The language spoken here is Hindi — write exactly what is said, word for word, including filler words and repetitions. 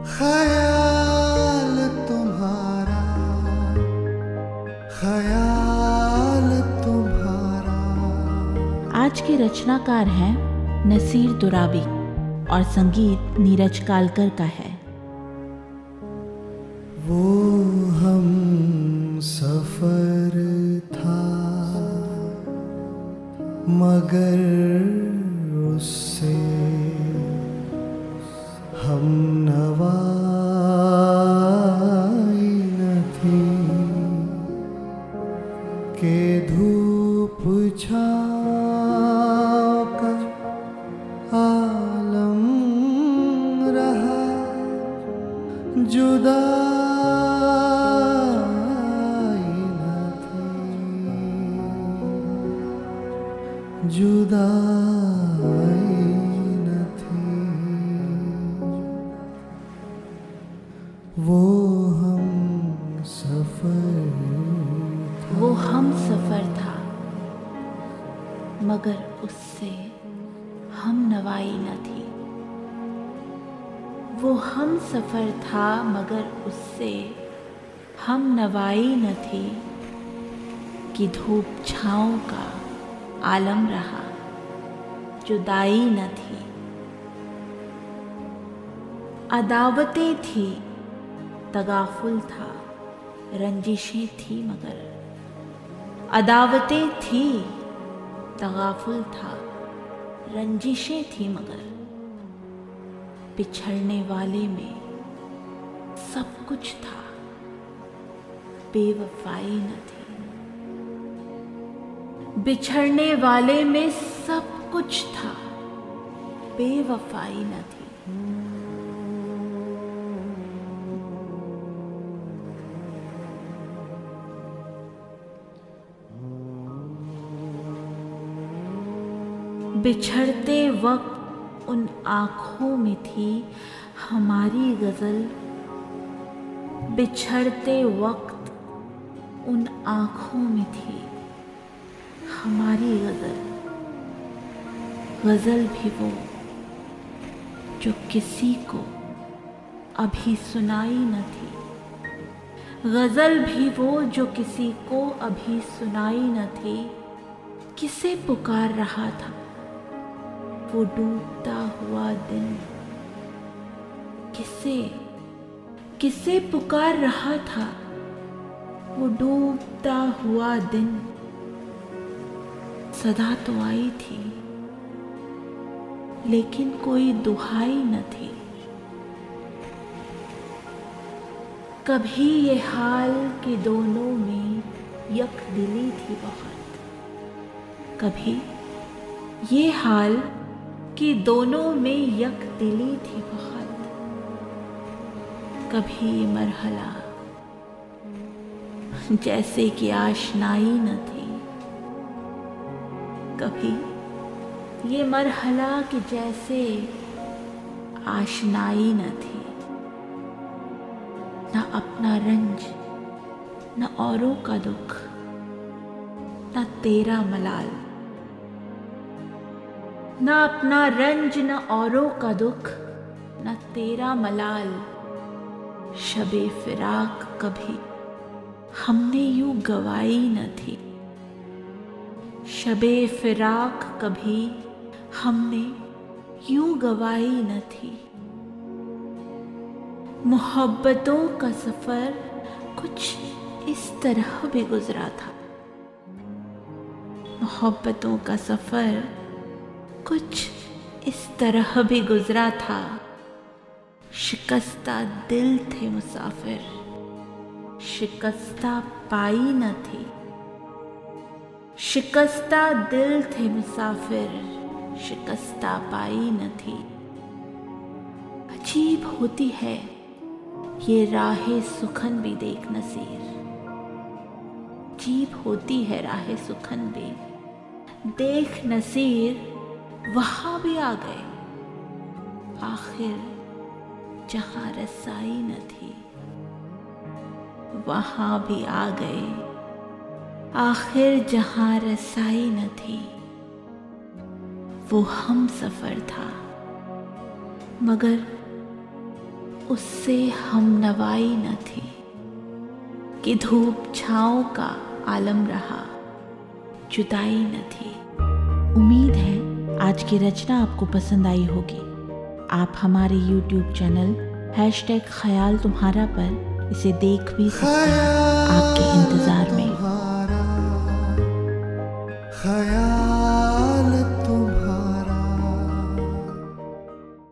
ख्याल तुम्हारा, ख्याल तुम्हारा। आज के रचनाकार हैं नसीर दुराबी और संगीत नीरज कालकर का है। वो हम सफर था मगर उससे हम नवाई न थी के धूप छाँव का आलम रहा जुदाई न थी, जुदाई न थी। वो हम सफर था, वो हम सफर था मगर उससे हम नवाई न थी। वो हम सफर था मगर उससे हम नवाई न थी कि धूप छाँव का आलम रहा जुदाई न थी। अदावतें थी तगाफुल था रंजिशें थी मगर, अदावतें थी तगाफुल था रंजिशें थी मगर, बिछड़ने वाले में सब कुछ था बेवफाई न थी। बिछड़ने वाले में सब कुछ था बेवफाई न थी। बिछड़ते वक्त उन आँखों में थी हमारी गज़ल, बिछड़ते वक्त उन आँखों में थी हमारी गज़ल। गज़ल भी वो जो किसी को अभी सुनाई न थी, गज़ल भी वो जो किसी को अभी सुनाई न थी। किसे पुकार रहा था वो डूबता हुआ दिन, किसे किसे पुकार रहा था वो डूबता हुआ दिन। सदा तो आई थी लेकिन कोई दुहाई न थी। कभी ये हाल कि दोनों में यक दिली थी बहुत, कभी ये हाल कि दोनों में यक दिली थी बहुत। कभी ये मरहला जैसे कि आशनाई न थी, कभी ये मरहला कि जैसे आशनाई न थी। न अपना रंज न औरों का दुख न तेरा मलाल, न अपना रंज न औरों का दुख न तेरा मलाल। शबे फिराक कभी हमने यूं गवाई न थी, शबे फिराक कभी हमने यूं गवाई न थी। मोहब्बतों का सफर कुछ इस तरह भी गुजरा था, मोहब्बतों का सफर कुछ इस तरह भी गुजरा था। शिकस्ता दिल थे मुसाफिर शिकस्ता पाई न थी, शिकस्ता दिल थे मुसाफिर शिकस्ता पाई न थी। अजीब होती है ये राहे सुखन भी देख नसीर, अजीब होती है राहे सुखन भी देख नसीर। वहां भी आ गए आखिर जहां रसाई न थी, वहां भी आ गए आखिर जहां रसाई न थी। वो हम सफर था मगर उससे हम नवाई न थी कि धूप छाँव का आलम रहा, जुदाई न थी। उम्मीद है आज की रचना आपको पसंद आई होगी। आप हमारे यूट्यूब चैनल हैशटैग ख्याल तुम्हारा पर इसे देख भी सकते हैं। आपके इंतज़ार में।